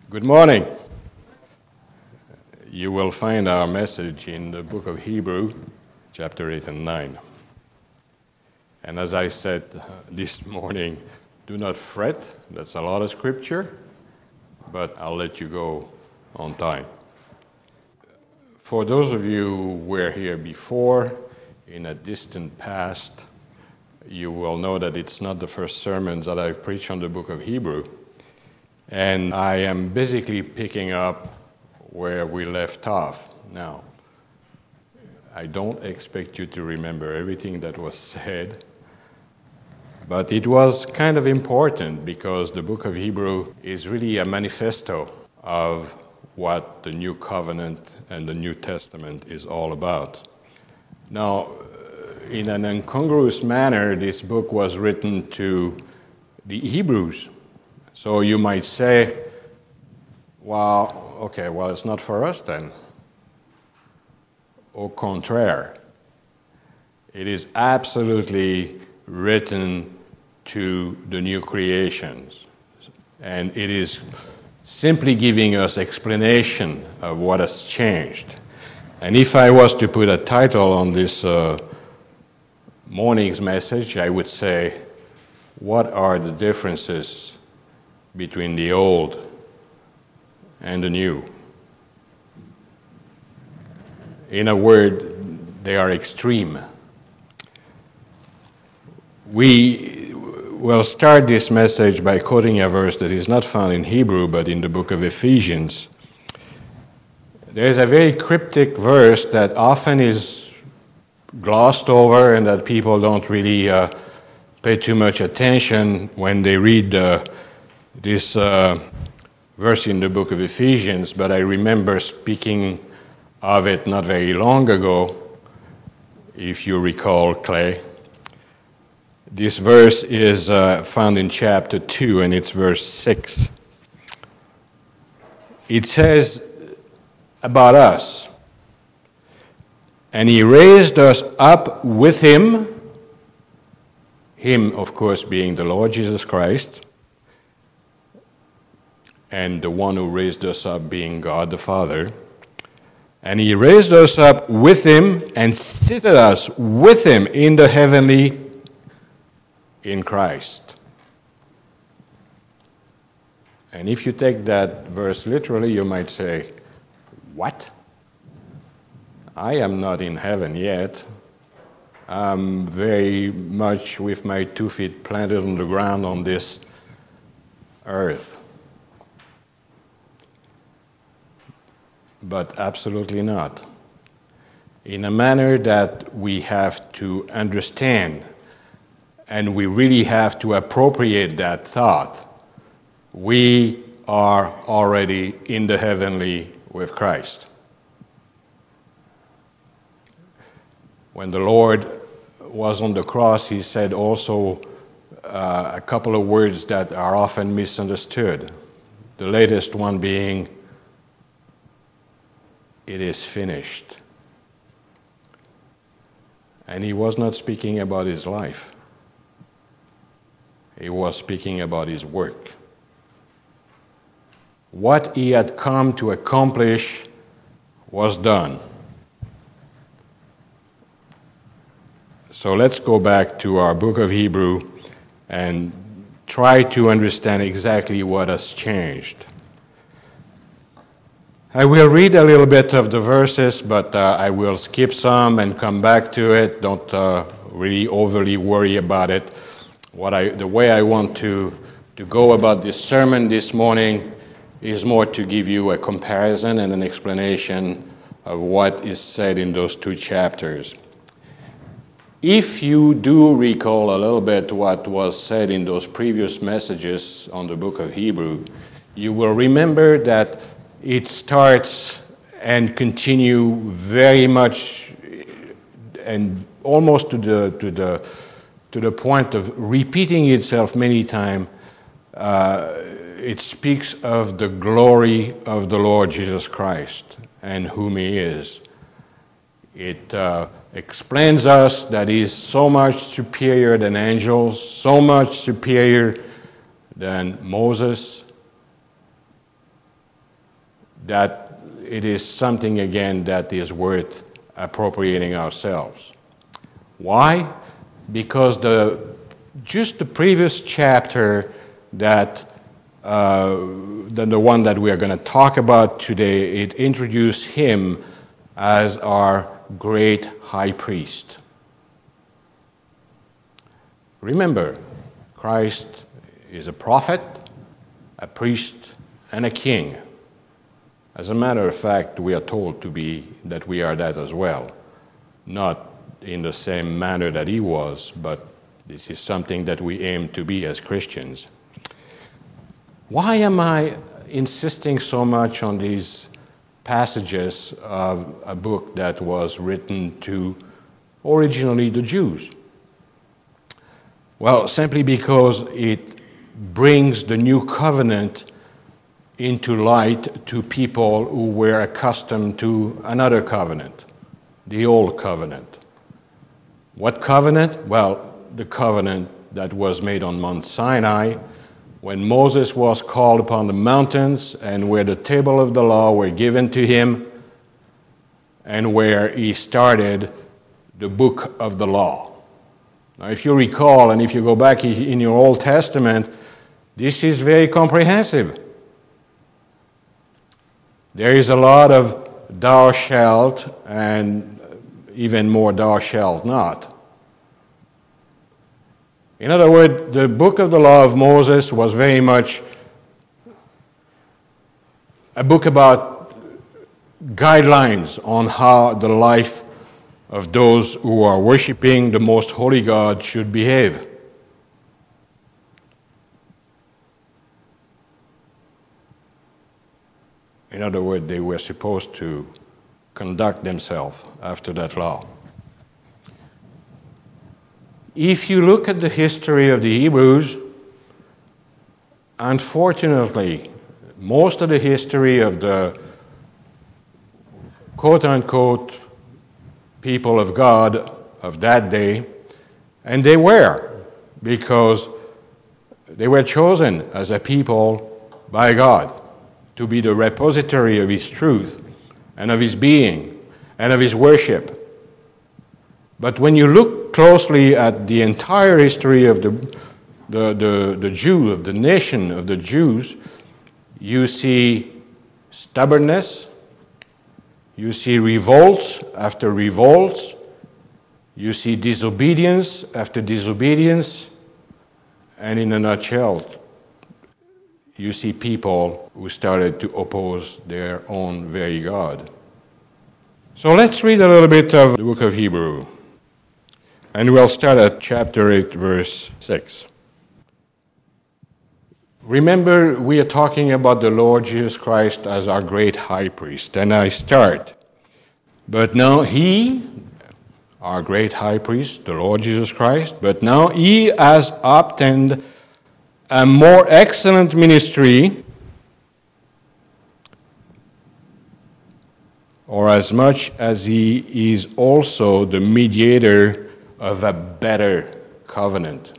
Good morning. You will find our message in the book of Hebrew, chapter 8 and 9. And as I said this morning, do not fret. That's a lot of scripture, but I'll let you go on time. For those of you who were here before, in a distant past, you will know that it's not the first sermons that I've preached on the book of Hebrew. And I am basically picking up where we left off. Now, I don't expect you to remember everything that was said, but it was kind of important because the book of Hebrew is really a manifesto of what the New Covenant and the New Testament is all about. Now, in an incongruous manner, this book was written to the Hebrews. So you might say, well, it's not for us then. Au contraire, it is absolutely written to the new creations. And it is simply giving us explanation of what has changed. And if I was to put a title on this morning's message, I would say, what are the differences between the old and the new? In a word, they are extreme. We will start this message by quoting a verse that is not found in Hebrew, but in the book of Ephesians. There's a very cryptic verse that often is glossed over and that people don't really pay too much attention when they read this verse in the book of Ephesians, but I remember speaking of it not very long ago, if you recall, Clay. This verse is found in chapter 2, and it's verse 6. It says about us, and he raised us up with him, of course, being the Lord Jesus Christ, and the one who raised us up being God the Father. And he raised us up with him and seated us with him in the heavenly in Christ. And if you take that verse literally, you might say, what? I am not in heaven yet. I'm very much with my 2 feet planted on the ground on this earth. But absolutely not. In a manner that we have to understand, and we really have to appropriate that thought, we are already in the heavenly with Christ. When the Lord was on the cross, he said also a couple of words that are often misunderstood. The latest one being, it is finished. And he was not speaking about his life. He was speaking about his work. What he had come to accomplish was done. So let's go back to our book of Hebrew and try to understand exactly what has changed. I will read a little bit of the verses, but I will skip some and come back to it. Don't really overly worry about it. The way I want to go about this sermon this morning is more to give you a comparison and an explanation of what is said in those 2 chapters. If you do recall a little bit what was said in those previous messages on the book of Hebrew, you will remember that it starts and continue very much and almost to the point of repeating itself many times. It speaks of the glory of the Lord Jesus Christ and whom he is. It explains us that he is so much superior than angels, so much superior than Moses, that it is something, again, that is worth appropriating ourselves. Why? Because just the previous chapter than the one that we are going to talk about today, it introduced him as our great high priest. Remember, Christ is a prophet, a priest, and a king. As a matter of fact, we are told that we are that as well. Not in the same manner that he was, but this is something that we aim to be as Christians. Why am I insisting so much on these passages of a book that was written to originally the Jews? Well, simply because it brings the new covenant into light to people who were accustomed to another covenant, the old covenant. What covenant? Well, the covenant that was made on Mount Sinai when Moses was called upon the mountains and where the table of the law were given to him and where he started the book of the law. Now, if you recall, and if you go back in your Old Testament, this is very comprehensive. There is a lot of thou shalt and even more thou shalt not. In other words, the book of the law of Moses was very much a book about guidelines on how the life of those who are worshiping the most holy God should behave. In other words, they were supposed to conduct themselves after that law. If you look at the history of the Hebrews, unfortunately, most of the history of the quote-unquote people of God of that day, and they were, because they were chosen as a people by God to be the repository of His truth and of His being and of His worship. But when you look closely at the entire history of the Jew, of the nation of the Jews, you see stubbornness, you see revolts after revolts, you see disobedience after disobedience, and in a nutshell, you see people who started to oppose their own very God. So let's read a little bit of the book of Hebrew. And we'll start at chapter 8, verse 6. Remember, we are talking about the Lord Jesus Christ as our great high priest. And I start. But now He, our great high priest, the Lord Jesus Christ, but now He has obtained a more excellent ministry, or as much as He is also the mediator of a better covenant,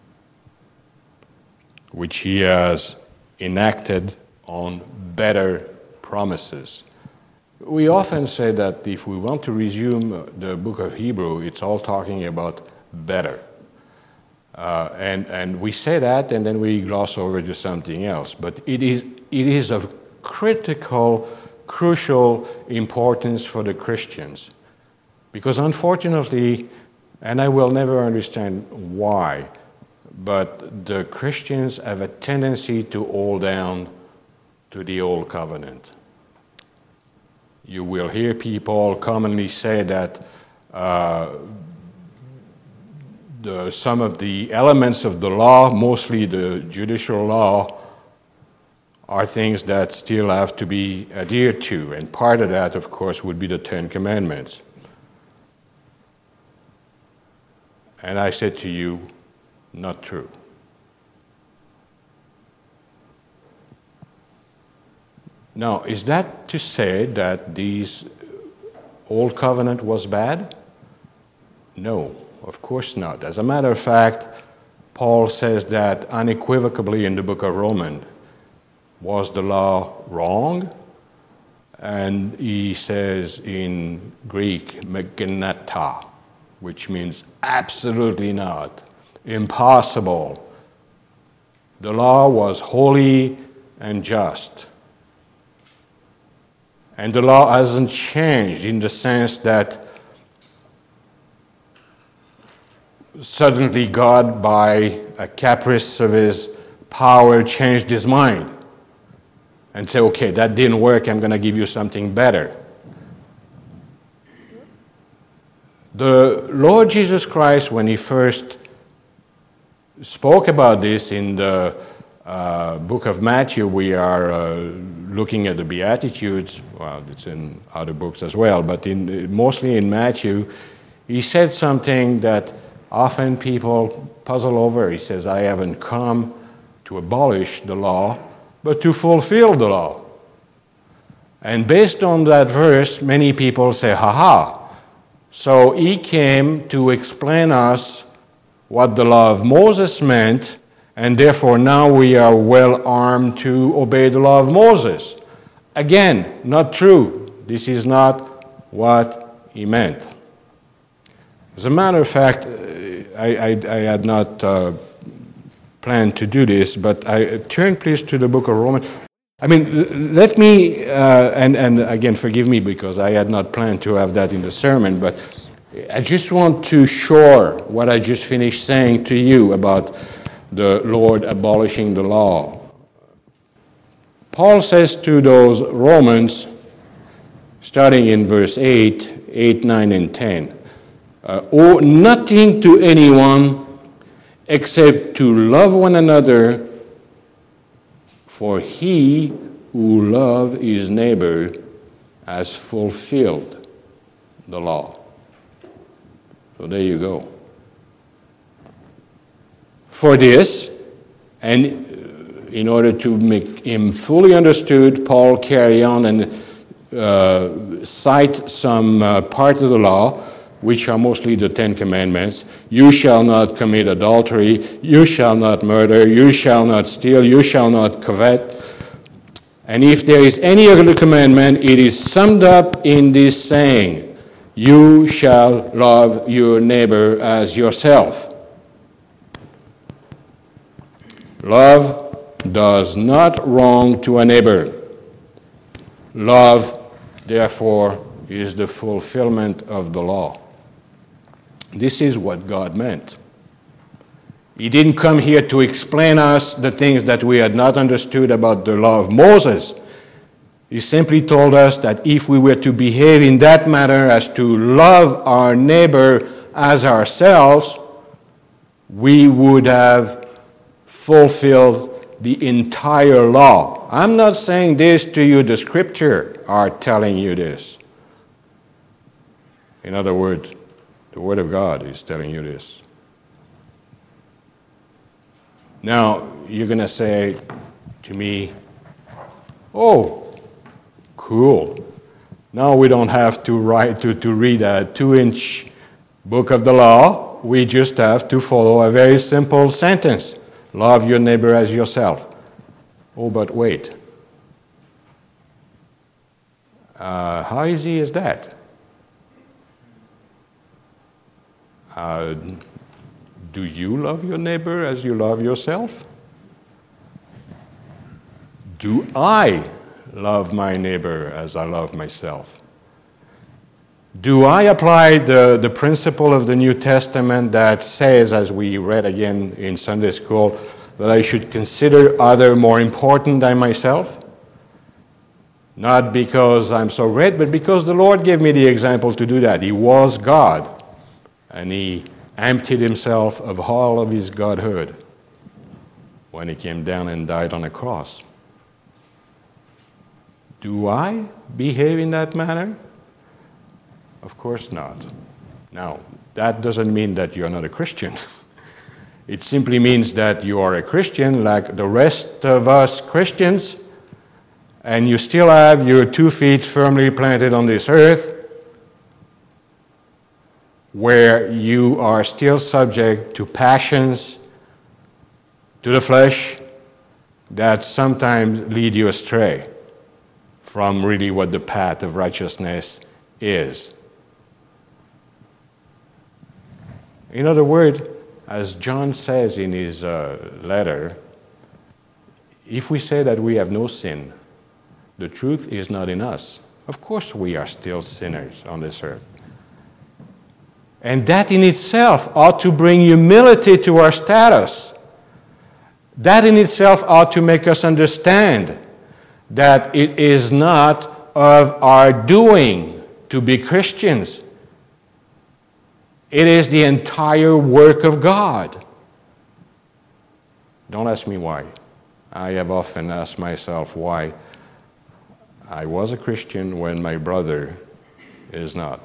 which He has enacted on better promises. We often say that if we want to resume the book of Hebrew, it's all talking about better. And we say that, and then we gloss over to something else. But it is of crucial importance for the Christians. Because unfortunately, and I will never understand why, but the Christians have a tendency to hold down to the old covenant. You will hear people commonly say that some of the elements of the law, mostly the judicial law, are things that still have to be adhered to. And part of that, of course, would be the Ten Commandments. And I said to you, not true. Now, is that to say that this old covenant was bad? No, of course not. As a matter of fact, Paul says that unequivocally in the book of Romans. Was the law wrong? and he says in Greek, megenata, which means absolutely not, impossible. The law was holy and just. And the law hasn't changed in the sense that suddenly God, by a caprice of his power, changed his mind and said, okay, that didn't work, I'm going to give you something better. The Lord Jesus Christ, when he first spoke about this in the book of Matthew, we are looking at the Beatitudes. Well, it's in other books as well, but mostly in Matthew, he said something that often people puzzle over. He says, I haven't come to abolish the law, but to fulfill the law. And based on that verse, many people say, so he came to explain us what the law of Moses meant, and therefore now we are well armed to obey the law of Moses. Again, not true. This is not what he meant. As a matter of fact, I had not planned to do this, but I turn please to the book of Romans. Let me, and again, forgive me because I had not planned to have that in the sermon, but I just want to shore what I just finished saying to you about the Lord abolishing the law. Paul says to those Romans, starting in verse 8, 9, and 10, owe nothing to anyone except to love one another, for he who loves his neighbor has fulfilled the law. So there you go. For this, and in order to make him fully understood, Paul carry on and cite some part of the law, which are mostly the Ten Commandments. You shall not commit adultery, you shall not murder, you shall not steal, you shall not covet. And if there is any other commandment, it is summed up in this saying, you shall love your neighbor as yourself. Love does not wrong to a neighbor. Love, therefore, is the fulfillment of the law. This is what God meant. He didn't come here to explain us the things that we had not understood about the law of Moses. He simply told us that if we were to behave in that manner as to love our neighbor as ourselves, we would have fulfilled the entire law. I'm not saying this to you, the scripture are telling you this. In other words, the Word of God is telling you this. Now, you're going to say to me, oh, cool. Now we don't have to read a 2-inch book of the law. We just have to follow a very simple sentence. Love your neighbor as yourself. Oh, but wait. How easy is that? Do you love your neighbor as you love yourself? Do I love my neighbor as I love myself? Do I apply the principle of the New Testament that says, as we read again in Sunday school, that I should consider others more important than myself? Not because I'm so great, but because the Lord gave me the example to do that. He was God, and he emptied himself of all of his godhood when he came down and died on a cross. Do I behave in that manner? Of course not. Now, that doesn't mean that you're not a Christian. It simply means that you are a Christian like the rest of us Christians, and you still have your 2 feet firmly planted on this earth, where you are still subject to passions, to the flesh, that sometimes lead you astray from really what the path of righteousness is. In other words, as John says in his letter, if we say that we have no sin, the truth is not in us. Of course we are still sinners on this earth. And that in itself ought to bring humility to our status. That in itself ought to make us understand that it is not of our doing to be Christians. It is the entire work of God. Don't ask me why. I have often asked myself why I was a Christian when my brother is not.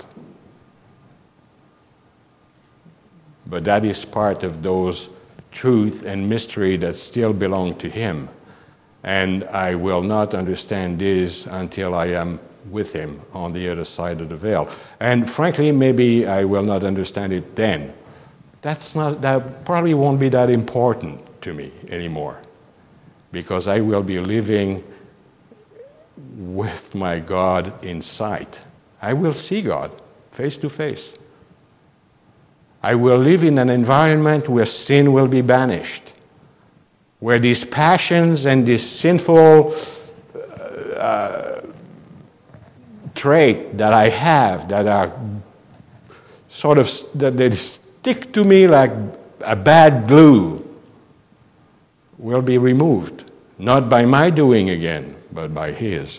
But that is part of those truth and mystery that still belong to him. And I will not understand this until I am with him on the other side of the veil. And frankly, maybe I will not understand it then. That probably won't be that important to me anymore, because I will be living with my God in sight. I will see God face to face. I will live in an environment where sin will be banished, where these passions and these sinful traits that I have, that are sort of, that they stick to me like a bad glue, will be removed, not by my doing again, but by his.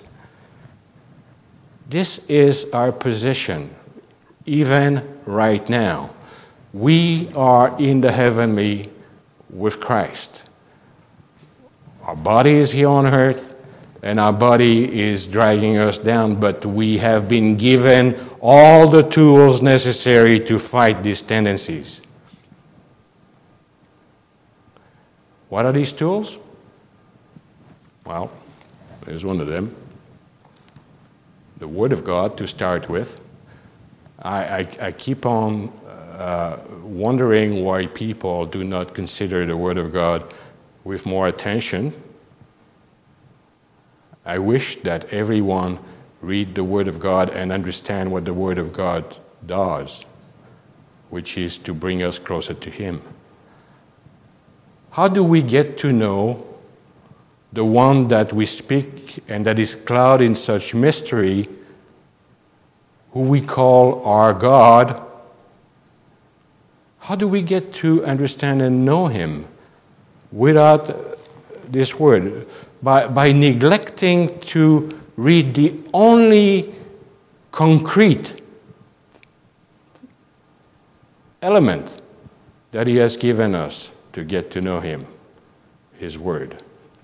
This is our position, even right now. We are in the heavenly with Christ. Our body is here on earth, and our body is dragging us down, but we have been given all the tools necessary to fight these tendencies. What are these tools? Well, there's one of them. The Word of God, to start with. I keep on wondering why people do not consider the Word of God with more attention. I wish that everyone read the Word of God and understand what the Word of God does, which is to bring us closer to Him. How do we get to know the one that we speak and that is clouded in such mystery, who we call our God? How do we get to understand and know Him without this Word? By neglecting to read the only concrete element that He has given us to get to know Him, His Word.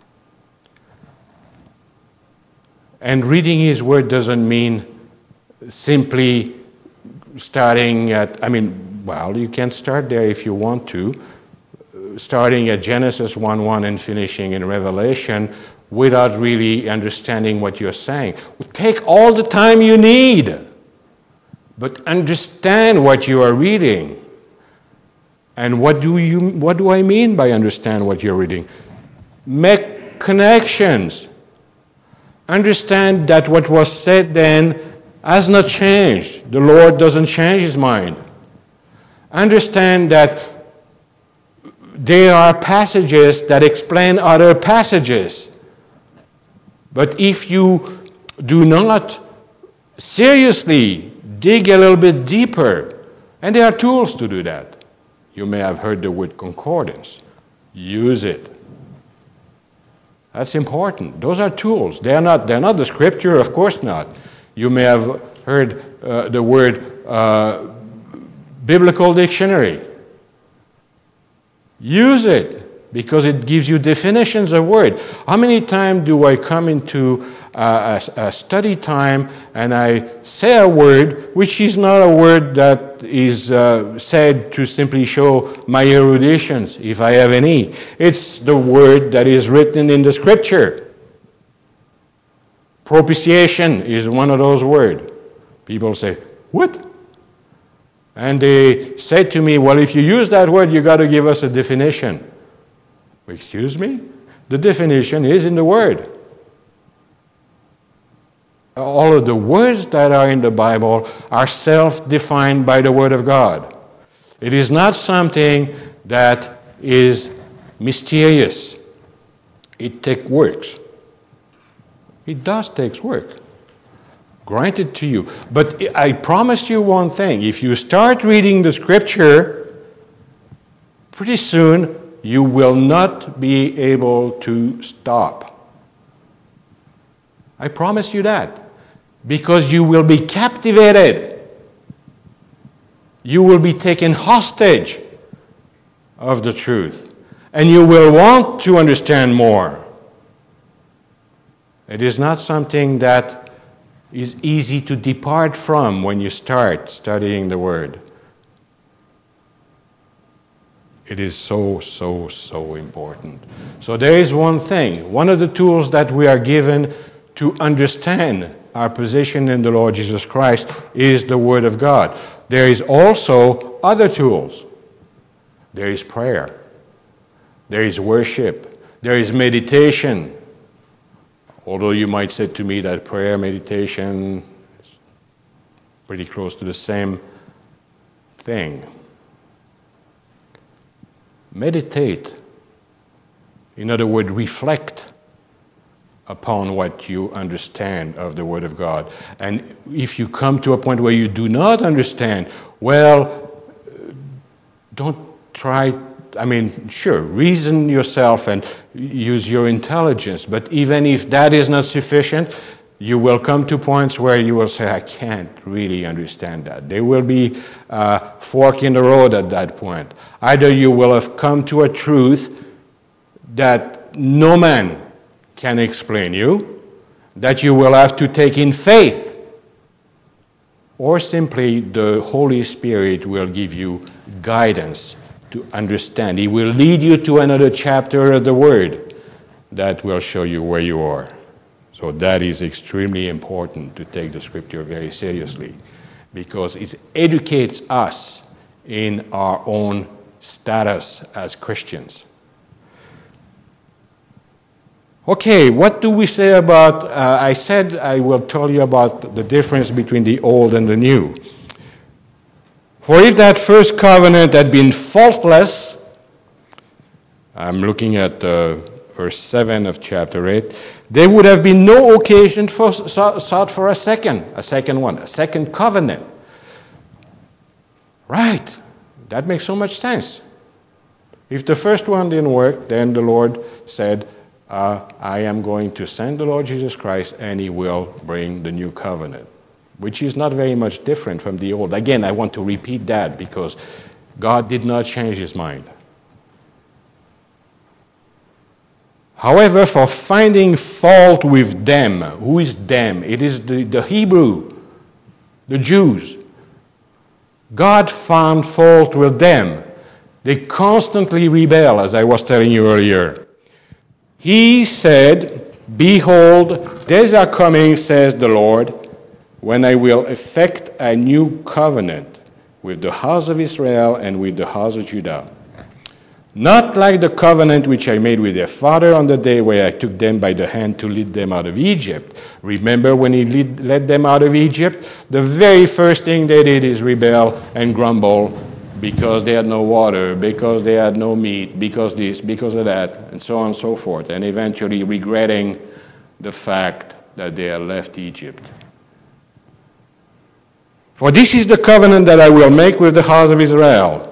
And reading His Word doesn't mean simply starting at, well, you can start there if you want to, starting at Genesis 1:1 and finishing in Revelation without really understanding what you're saying. Take all the time you need, but understand what you are reading. And what do I mean by understand what you're reading? Make connections. Understand that what was said then has not changed. The Lord doesn't change His mind. Understand that there are passages that explain other passages. But if you do not seriously dig a little bit deeper, and there are tools to do that. You may have heard the word concordance. Use it. That's important. Those are tools. They're not the scripture, of course not. You may have heard the word biblical dictionary. Use it, because it gives you definitions of word. How many times do I come into a study time and I say a word which is not a word that is said to simply show my eruditions, if I have any. It's the word that is written in the scripture. Propitiation is one of those words. People say, what? And they said to me, well, if you use that word, you got to give us a definition. Excuse me? The definition is in the word. All of the words that are in the Bible are self-defined by the Word of God. It is not something that is mysterious. It takes work. It does take work. Granted to you. But I promise you one thing. If you start reading the Scripture, pretty soon you will not be able to stop. I promise you that. Because you will be captivated. You will be taken hostage of the truth. And you will want to understand more. It is not something that is easy to depart from when you start studying the Word. It is so, so, so important. So there is one thing. One of the tools that we are given to understand our position in the Lord Jesus Christ is the Word of God. There is also other tools. There is prayer. There is worship. There is meditation. Although you might say to me that prayer, meditation is pretty close to the same thing. Meditate. In other words, reflect upon what you understand of the Word of God. And if you come to a point where you do not understand, well, don't try, sure, reason yourself and use your intelligence, but even if that is not sufficient, you will come to points where you will say, I can't really understand that. There will be a fork in the road at that point. Either you will have come to a truth that no man can explain you, that you will have to take in faith, or simply the Holy Spirit will give you guidance to understand. He will lead you to another chapter of the Word that will show you where you are. So that is extremely important, to take the Scripture very seriously, because it educates us in our own status as Christians. Okay, what do we say about, I said I will tell you about the difference between the old and the new. For if that first covenant had been faultless, I'm looking at verse 7 of chapter 8, there would have been no occasion sought for a second covenant. Right, that makes so much sense. If the first one didn't work, then the Lord said, I am going to send the Lord Jesus Christ, and He will bring the new covenant, which is not very much different from the old. Again, I want to repeat that because God did not change His mind. However, for finding fault with them, who is them? It is the Hebrew, the Jews. God found fault with them. They constantly rebel, as I was telling you earlier. He said, behold, days are coming, says the Lord, when I will effect a new covenant with the house of Israel and with the house of Judah. Not like the covenant which I made with their father on the day where I took them by the hand to lead them out of Egypt. Remember when He led them out of Egypt? The very first thing they did is rebel and grumble because they had no water, because they had no meat, because this, because of that, and so on and so forth, and eventually regretting the fact that they had left Egypt. For this is the covenant that I will make with the house of Israel.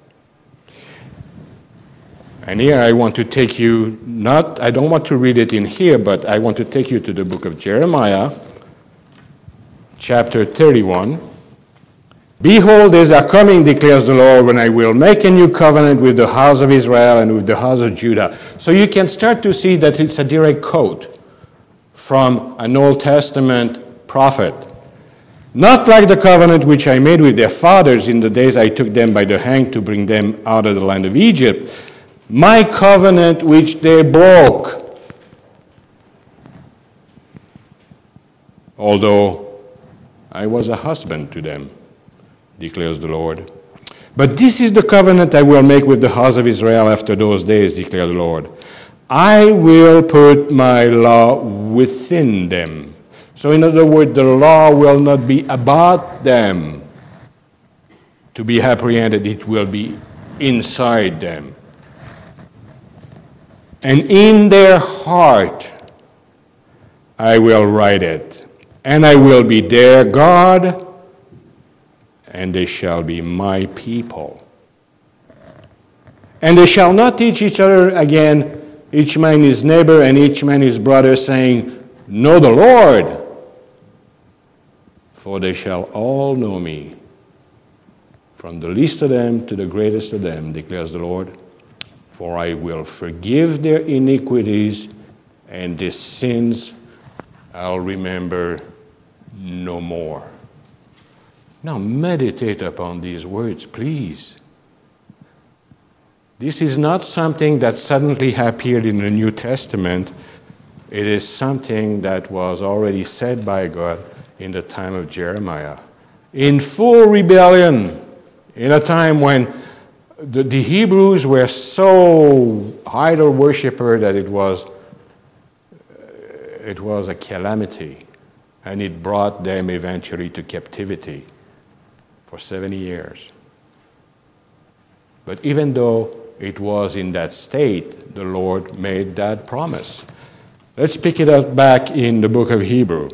And here I want to take you, I don't want to read it in here, but I want to take you to the book of Jeremiah, chapter 31. Behold, days are coming, declares the Lord, when I will make a new covenant with the house of Israel and with the house of Judah. So you can start to see that it's a direct quote from an Old Testament prophet. Not like the covenant which I made with their fathers in the days I took them by the hand to bring them out of the land of Egypt, my covenant which they broke. Although I was a husband to them, declares the Lord. But this is the covenant I will make with the house of Israel after those days, declares the Lord. I will put my law within them. So in other words, the law will not be about them to be apprehended, it will be inside them. And in their heart I will write it, and I will be their God, and they shall be my people. And they shall not teach each other again, each man his neighbor and each man his brother, saying, Know the Lord, for they shall all know me, from the least of them to the greatest of them, declares the Lord. For I will forgive their iniquities, and their sins I'll remember no more. Now meditate upon these words, please. This is not something that suddenly appeared in the New Testament. It is something that was already said by God in the time of Jeremiah. In full rebellion, in a time when the Hebrews were so idol worshiper that it was a calamity, and it brought them eventually to captivity for 70 years. But even though it was in that state, the Lord made that promise. Let's pick it up back in the book of Hebrew.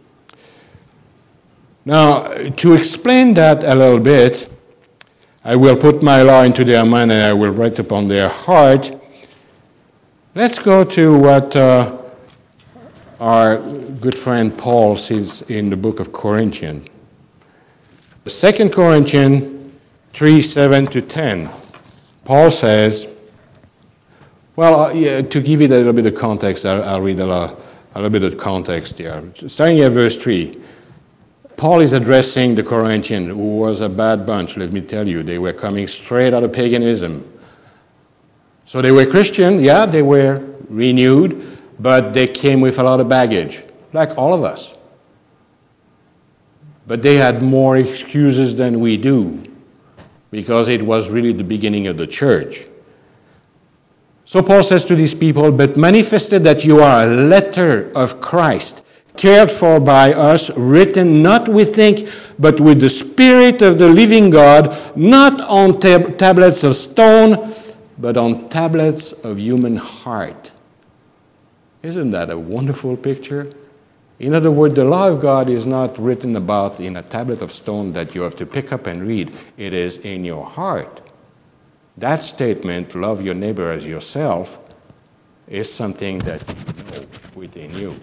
Now, to explain that a little bit, I will put my law into their mind and I will write upon their heart. Let's go to what our good friend Paul says in the book of Corinthians. 2 Corinthians 3:7-10. Paul says, to give it a little bit of context, I'll read a little bit of context here. Starting at verse 3. Paul is addressing the Corinthians, who was a bad bunch, let me tell you. They were coming straight out of paganism. So they were Christian, yeah, they were renewed, but they came with a lot of baggage, like all of us. But they had more excuses than we do, because it was really the beginning of the church. So Paul says to these people, But manifested that you are a letter of Christ, cared for by us, written not with ink, but with the Spirit of the living God, not on tablets of stone, but on tablets of human heart. Isn't that a wonderful picture? In other words, the law of God is not written about in a tablet of stone that you have to pick up and read. It is in your heart. That statement, love your neighbor as yourself, is something that you know within you.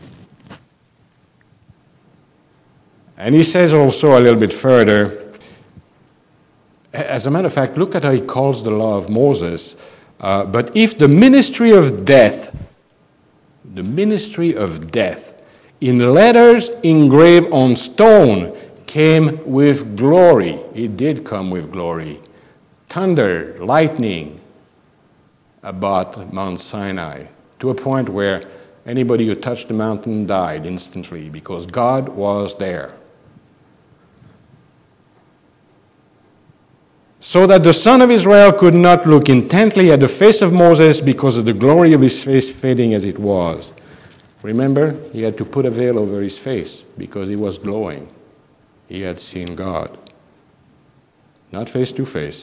And he says also a little bit further, as a matter of fact, look at how he calls the law of Moses. But if the ministry of death, in letters engraved on stone, came with glory. It did come with glory. Thunder, lightning about Mount Sinai, to a point where anybody who touched the mountain died instantly because God was there. So that the son of Israel could not look intently at the face of Moses because of the glory of his face fading as it was. Remember, he had to put a veil over his face because he was glowing. He had seen God. Not face to face.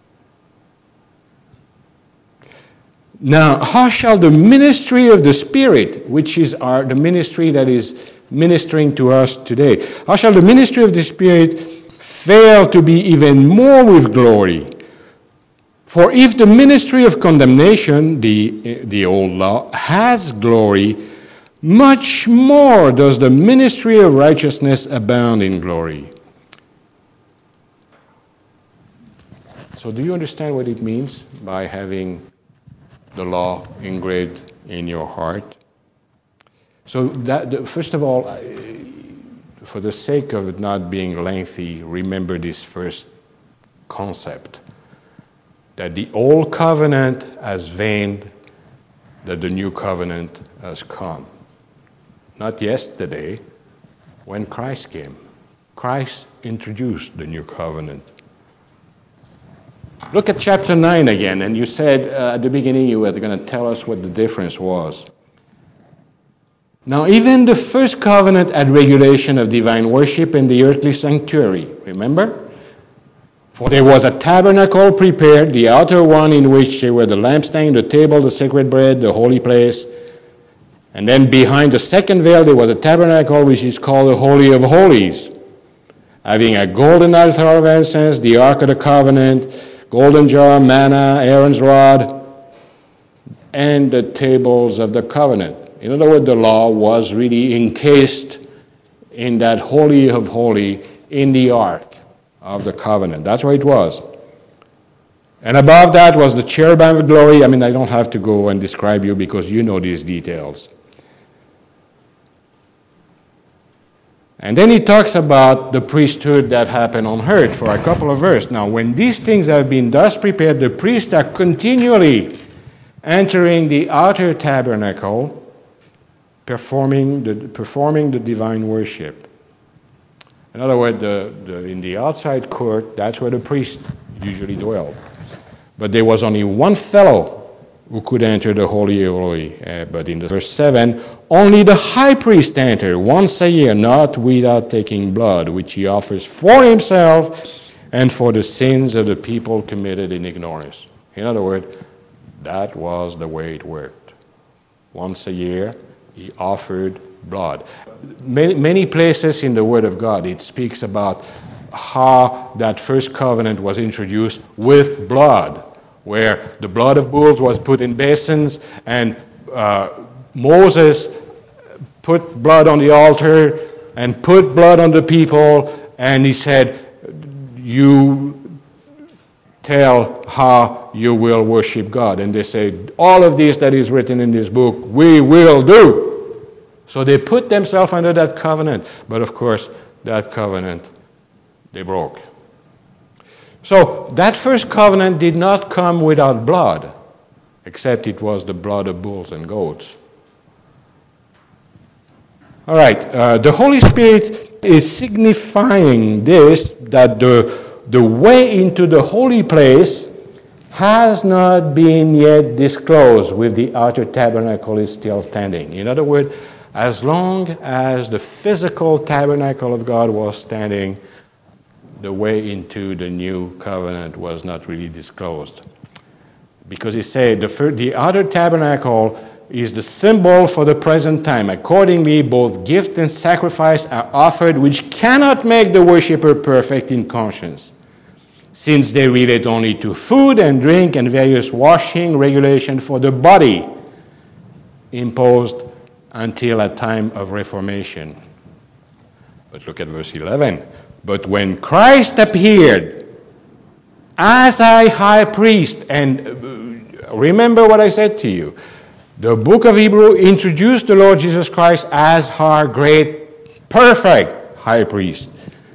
Now, how shall the ministry of the Spirit, which is the ministry that is ministering to us today, how shall the ministry of the Spirit fail to be even more with glory? For if the ministry of condemnation, the old law, has glory, much more does the ministry of righteousness abound in glory. So do you understand what it means by having the law engraved in your heart? So first of all, for the sake of it not being lengthy, remember this first concept, that the old covenant has waned, that the new covenant has come. Not yesterday, when Christ came. Christ introduced the new covenant. Look at chapter 9 again, and you said at the beginning you were going to tell us what the difference was. Now, even the first covenant had regulation of divine worship in the earthly sanctuary, remember? For there was a tabernacle prepared, the outer one in which there were the lampstand, the table, the sacred bread, the holy place. And then behind the second veil there was a tabernacle which is called the Holy of Holies, having a golden altar of incense, the Ark of the Covenant, golden jar, manna, Aaron's rod, and the tables of the covenant. In other words, the law was really encased in that Holy of Holies in the Ark of the Covenant. That's what it was. And above that was the cherubim of glory. I mean, I don't have to go and describe you because you know these details. And then he talks about the priesthood that happened on earth for a couple of verses. Now, when these things have been thus prepared, the priests are continually entering the outer tabernacle, performing the divine worship. In other words, in the outside court, that's where the priest usually dwelled. But there was only one fellow who could enter the Holy of Holies. But in the verse 7, only the high priest entered once a year, not without taking blood, which he offers for himself and for the sins of the people committed in ignorance. In other words, that was the way it worked. Once a year, he offered blood. Many places in the Word of God, it speaks about how that first covenant was introduced with blood, where the blood of bulls was put in basins, and Moses put blood on the altar and put blood on the people, and he said, you tell how you will worship God. And they said, all of this that is written in this book, we will do. So they put themselves under that covenant. But of course, that covenant, they broke. So that first covenant did not come without blood, except it was the blood of bulls and goats. All right, the Holy Spirit is signifying this, that the way into the holy place has not been yet disclosed with the outer tabernacle is still standing. In other words, as long as the physical tabernacle of God was standing, the way into the new covenant was not really disclosed. Because he said the outer tabernacle is the symbol for the present time. Accordingly, both gift and sacrifice are offered, which cannot make the worshiper perfect in conscience, since they relate only to food and drink and various washing regulations for the body imposed until a time of Reformation. But look at verse 11. But when Christ appeared as a high priest, and remember what I said to you, the book of Hebrew introduced the Lord Jesus Christ as our great, perfect high priest.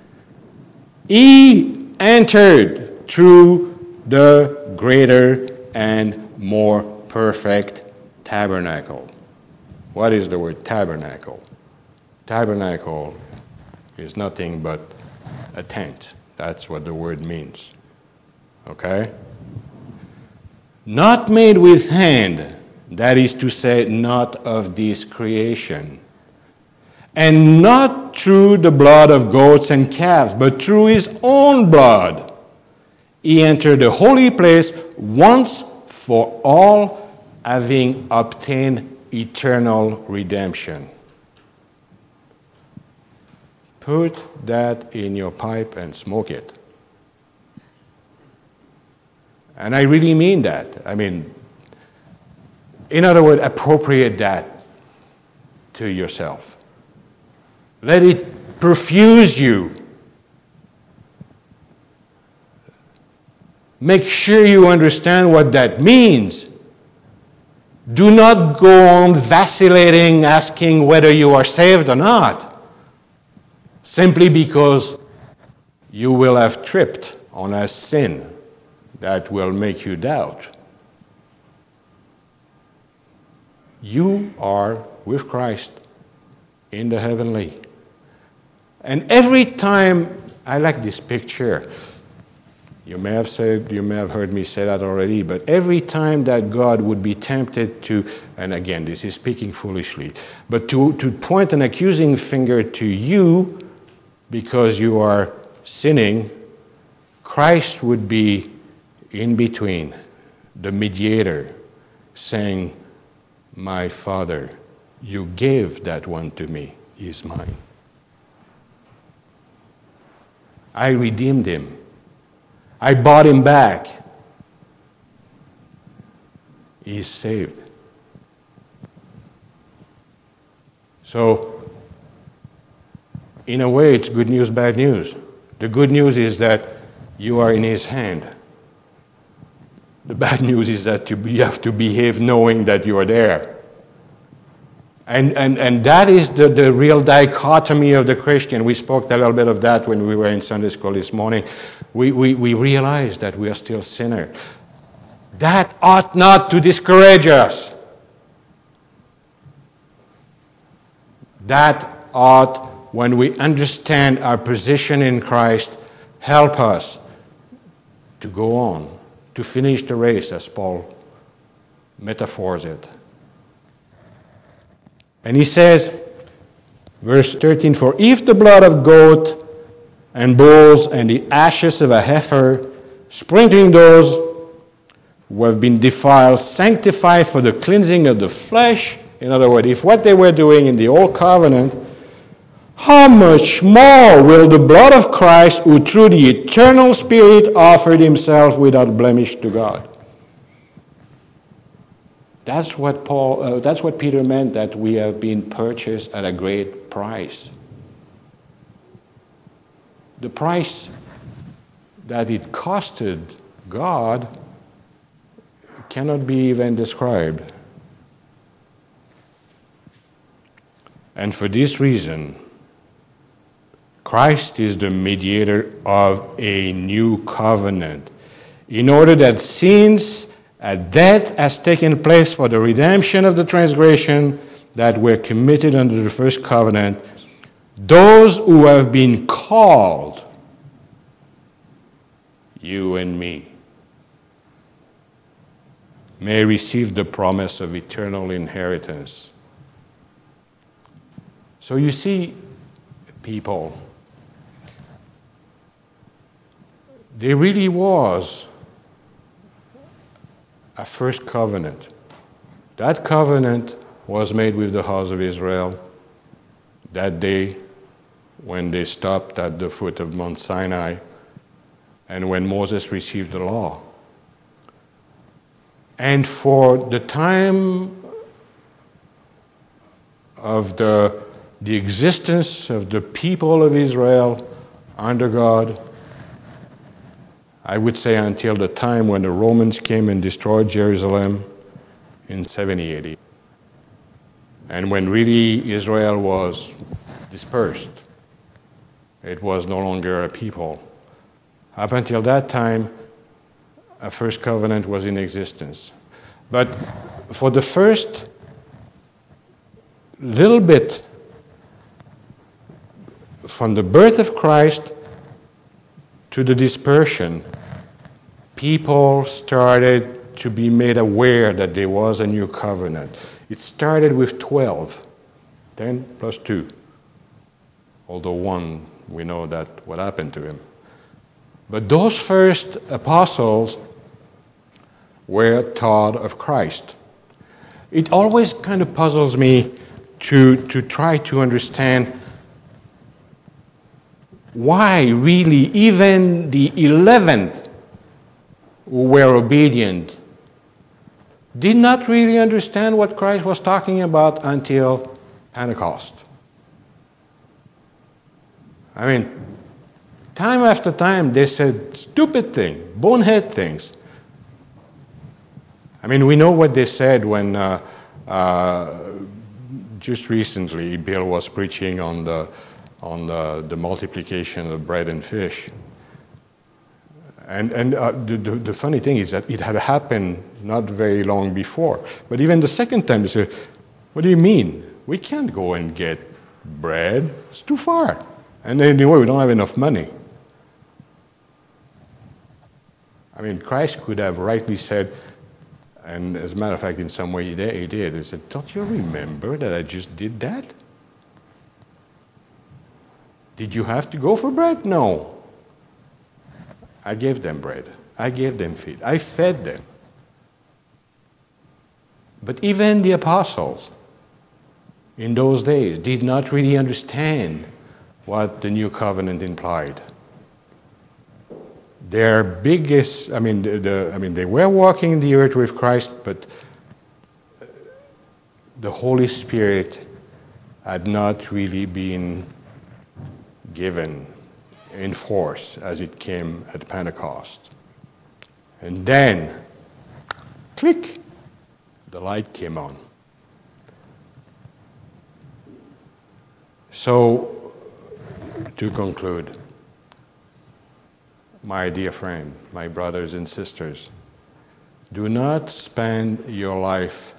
He entered through the greater and more perfect tabernacle. What is the word tabernacle? Tabernacle is nothing but a tent. That's what the word means. Okay? Not made with hand, that is to say, not of this creation. And not through the blood of goats and calves, but through his own blood. He entered the holy place once for all, having obtained eternal redemption. Put that in your pipe and smoke it. And I really mean that. I mean, in other words, appropriate that to yourself. Let it perfuse you. Make sure you understand what that means. Do not go on vacillating, asking whether you are saved or not, simply because you will have tripped on a sin that will make you doubt. You are with Christ in the heavenly. And every time, I like this picture. You may have heard me say that already, but every time that God would be tempted to, and again, this is speaking foolishly, but to point an accusing finger to you because you are sinning, Christ would be in between, the mediator, saying, my Father, you gave that one to me, he is mine. I redeemed him. I bought him back. He's saved. So, in a way, it's good news, bad news. The good news is that you are in his hand. The bad news is that you have to behave knowing that you are there. And that is the real dichotomy of the Christian. We spoke a little bit of that when we were in Sunday school this morning. We realize that we are still sinners. That ought not to discourage us. That ought, when we understand our position in Christ, help us to go on, to finish the race, as Paul metaphors it. And he says, verse 13, for if the blood of goat and bulls and the ashes of a heifer, sprinkling those who have been defiled, sanctify for the cleansing of the flesh. In other words, if what they were doing in the old covenant, how much more will the blood of Christ, who through the eternal Spirit offered himself without blemish to God? That's what Peter meant, that we have been purchased at a great price. The price that it costed God cannot be even described. And for this reason, Christ is the mediator of a new covenant, in order that since a death has taken place for the redemption of the transgression that were committed under the first covenant, those who have been called, you and me, may receive the promise of eternal inheritance. So you see, people, there really was a first covenant. That covenant was made with the house of Israel that day when they stopped at the foot of Mount Sinai and when Moses received the law. And for the time of the existence of the people of Israel under God, I would say until the time when the Romans came and destroyed Jerusalem in 70 AD. And when really Israel was dispersed, it was no longer a people. Up until that time, a first covenant was in existence. But for the first little bit, from the birth of Christ to the dispersion, people started to be made aware that there was a new covenant. It started with 12, 10 plus 2. Although one, we know that what happened to him. But those first apostles were taught of Christ. It always kind of puzzles me to try to understand why really even the 11th who were obedient did not really understand what Christ was talking about until Pentecost. I mean, time after time they said stupid things, bonehead things. I mean, we know what they said when just recently Bill was preaching on the multiplication of bread and fish. And the funny thing is that it had happened not very long before. But even the second time, they said, what do you mean? We can't go and get bread. It's too far. And anyway, we don't have enough money. I mean, Christ could have rightly said, and as a matter of fact, in some way he did. He said, don't you remember that I just did that? Did you have to go for bread? No. I gave them bread. I gave them feed. I fed them. But even the apostles in those days did not really understand what the new covenant implied. Their biggest, they were walking the earth with Christ, but the Holy Spirit had not really been given in force as it came at Pentecost. And then, click, the light came on. So, to conclude, my dear friend, my brothers and sisters, do not spend your life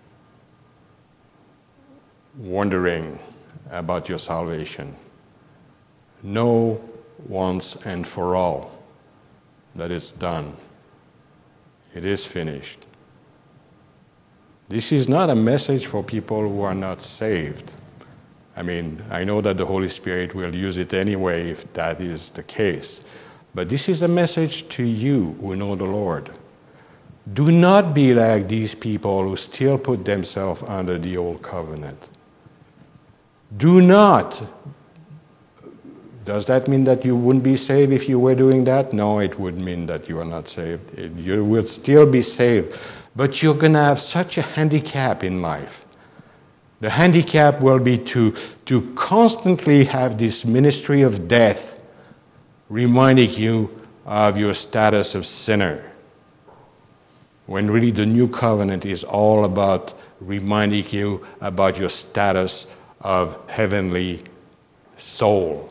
wondering about your salvation. Know once and for all that it's done. It is finished. This is not a message for people who are not saved. I mean, I know that the Holy Spirit will use it anyway if that is the case. But this is a message to you who know the Lord. Do not be like these people who still put themselves under the old covenant. Do not. Does that mean that you wouldn't be saved if you were doing that? No, it would mean that you are not saved. You will still be saved. But you're going to have such a handicap in life. The handicap will be to constantly have this ministry of death reminding you of your status of sinner. When really the new covenant is all about reminding you about your status of heavenly soul.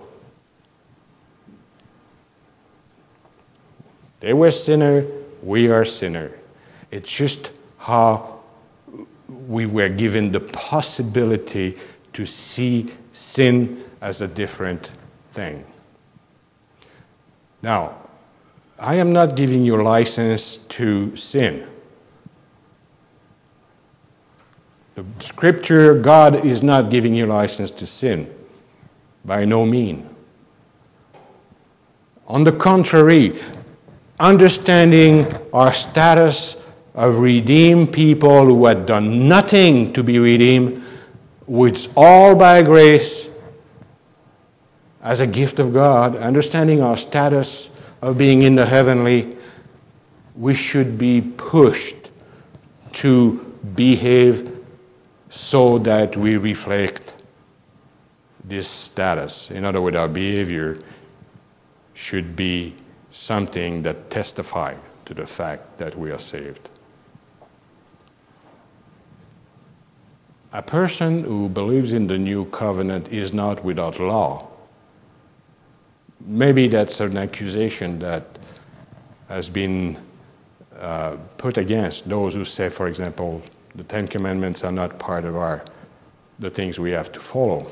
They were sinner, we are sinner. It's just how we were given the possibility to see sin as a different thing. Now, I am not giving you license to sin. The Scripture, God is not giving you license to sin. By no means. On the contrary, understanding our status of redeemed people who had done nothing to be redeemed, which all by grace, as a gift of God, understanding our status of being in the heavenly, we should be pushed to behave so that we reflect this status. In other words, our behavior should be something that testifies to the fact that we are saved. A person who believes in the new covenant is not without law. Maybe that's an accusation that has been put against those who say, for example, the Ten Commandments are not part of the things we have to follow.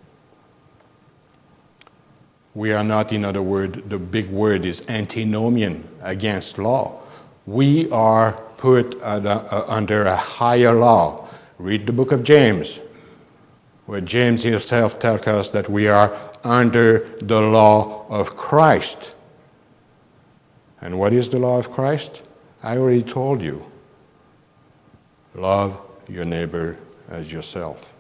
We are not, in other words, the big word is antinomian, against law. We are put under a higher law. Read the book of James, where James himself tells us that we are under the law of Christ. And what is the law of Christ? I already told you. Love your neighbor as yourself.